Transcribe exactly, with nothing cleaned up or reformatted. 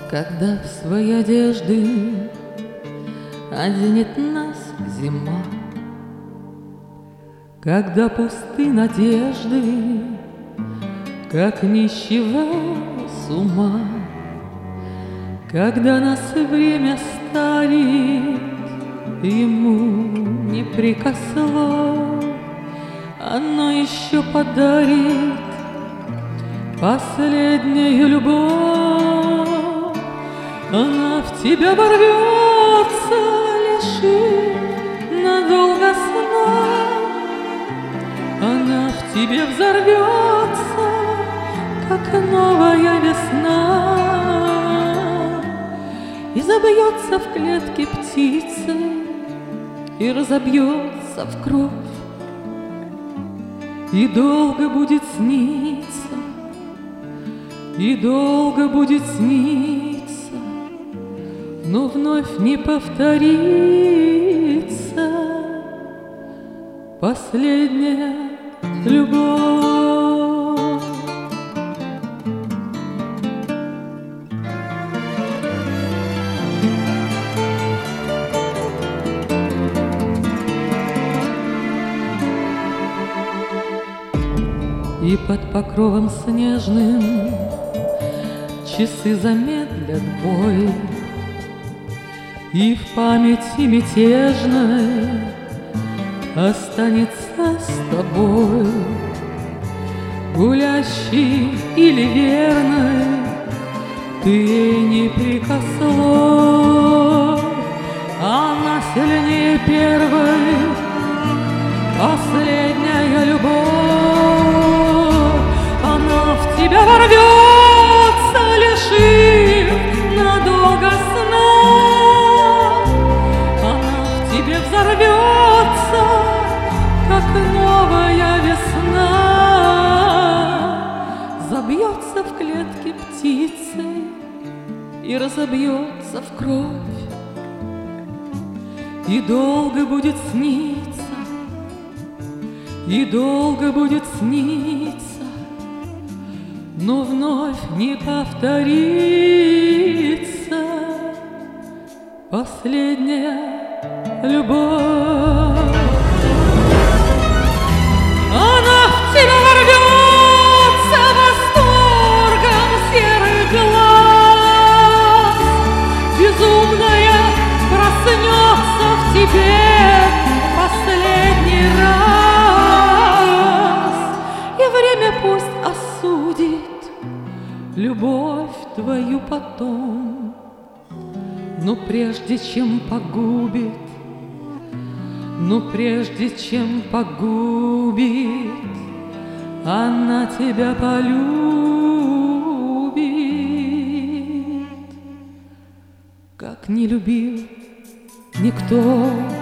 Когда в свои одежды оденет нас зима, когда пусты надежды, как нищего с ума, когда нас время старит, ему не прикосло, оно еще подарит последнюю любовь. Она в тебя ворвется, лишив надолго сна. Она в тебе взорвется, как новая весна, и забьется в клетке птицы, и разобьется в кровь, и долго будет сниться, и долго будет сниться, но вновь не повторится последняя любовь. И под покровом снежным часы замедлят бой, и в памяти мятежной останется с тобой гулящий или верный, ты ей не прикословь. Она сильнее первой, последняя любовь. Она в тебя ворвется, лишив надолго сна. Она в тебе взорвется, как новая весна, забьется в клетке птицы и разобьется в кровь, и долго будет сниться, и долго будет сниться, но вновь не повторится последняя любовь. Она в тебя ворвется восторгом серых глаз, безумная проснется в тебе последний раз, и время пусть осудит любовь твою потом, но прежде чем погубит, но прежде чем погубит, она тебя полюбит, как не любил никто.